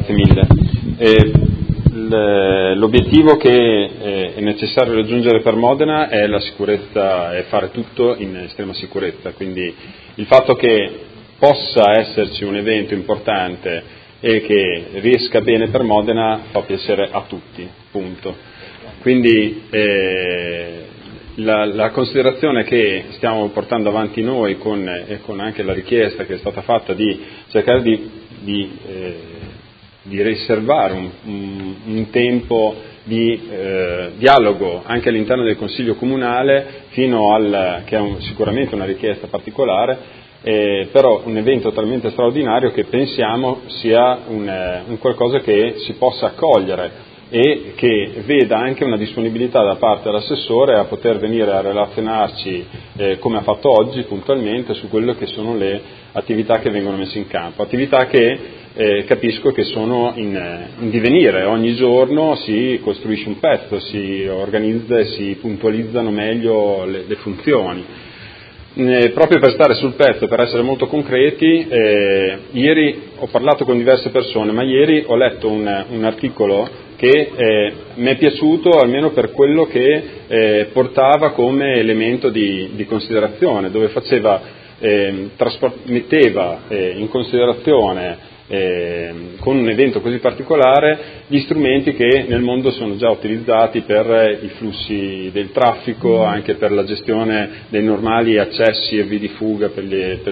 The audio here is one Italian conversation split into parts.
Grazie mille. L'obiettivo che è necessario raggiungere per Modena è la sicurezza, è fare tutto in estrema sicurezza, quindi il fatto che possa esserci un evento importante e che riesca bene per Modena fa piacere a tutti, punto. Quindi la considerazione che stiamo portando avanti noi con anche la richiesta che è stata fatta di cercare di riservare un tempo di dialogo anche all'interno del Consiglio Comunale che è sicuramente una richiesta particolare, però un evento talmente straordinario che pensiamo sia un qualcosa che si possa accogliere e che veda anche una disponibilità da parte dell'assessore a poter venire a relazionarci come ha fatto oggi puntualmente su quello che sono le attività che vengono messe in campo, attività che capisco che sono in divenire, ogni giorno si costruisce un pezzo, si organizza e si puntualizzano meglio le funzioni. Proprio per stare sul pezzo, per essere molto concreti, ieri ho parlato con diverse persone, ma ieri ho letto un articolo che mi è piaciuto almeno per quello che portava come elemento di considerazione, dove metteva in considerazione con un evento così particolare gli strumenti che nel mondo sono già utilizzati per i flussi del traffico, anche per la gestione dei normali accessi e vie di fuga per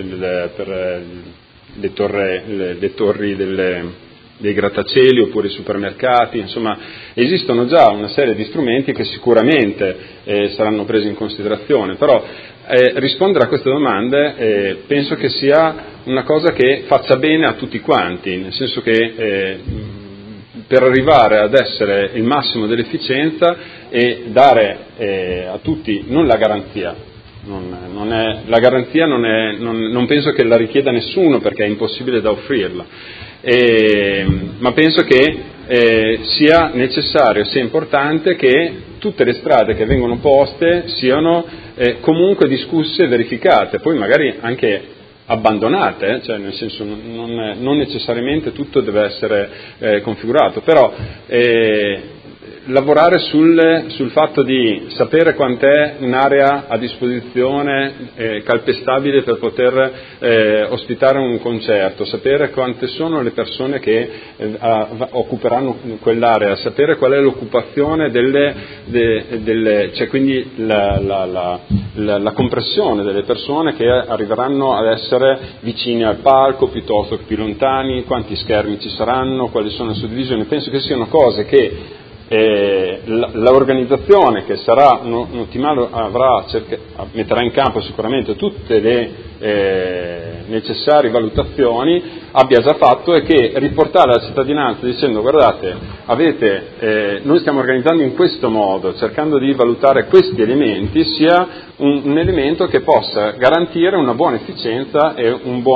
le torri dei grattacieli oppure i supermercati. Insomma, esistono già una serie di strumenti che sicuramente saranno presi in considerazione, però rispondere a queste domande penso che sia una cosa che faccia bene a tutti quanti, nel senso che per arrivare ad essere il massimo dell'efficienza e dare a tutti non la garanzia, la garanzia non penso che la richieda nessuno perché è impossibile da offrirla, ma penso che sia necessario, sia importante che tutte le strade che vengono poste siano comunque discusse e verificate, poi magari anche abbandonate, cioè nel senso non necessariamente tutto deve essere configurato, però lavorare sul fatto di sapere quant'è un'area a disposizione calpestabile per poter ospitare un concerto, sapere quante sono le persone che occuperanno quell'area, sapere qual è l'occupazione cioè quindi la compressione delle persone che arriveranno ad essere vicini al palco piuttosto che più lontani, quanti schermi ci saranno, quali sono le suddivisioni. Penso che siano cose che l'organizzazione che sarà un'ottimale metterà in campo sicuramente tutte le necessarie valutazioni, abbia già fatto, e che riportare alla cittadinanza dicendo guardate, noi stiamo organizzando in questo modo, cercando di valutare questi elementi, sia un elemento che possa garantire una buona efficienza e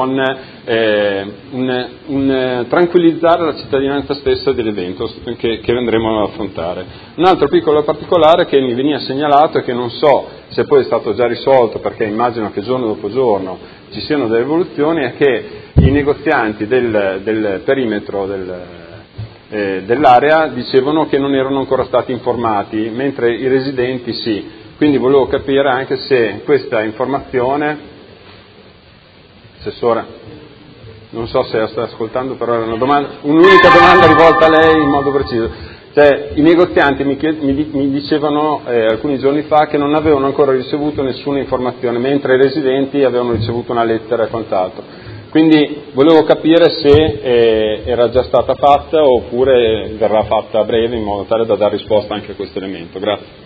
tranquillizzare la cittadinanza stessa dell'evento che andremo ad affrontare. Un altro piccolo particolare che mi veniva segnalato e che non so se poi è stato già risolto, perché immagino che giorno dopo giorno ci siano delle evoluzioni, è che i negozianti del perimetro dell'area dicevano che non erano ancora stati informati, mentre i residenti sì. Quindi volevo capire anche se questa informazione, Assessora, non so se sta ascoltando, però era un'unica domanda rivolta a lei in modo preciso. Cioè, i negozianti mi dicevano alcuni giorni fa che non avevano ancora ricevuto nessuna informazione, mentre i residenti avevano ricevuto una lettera e quant'altro. Quindi volevo capire se era già stata fatta oppure verrà fatta a breve in modo tale da dare risposta anche a questo elemento. Grazie.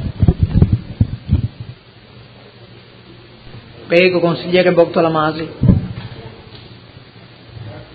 Prego, consigliere Bortolamasi.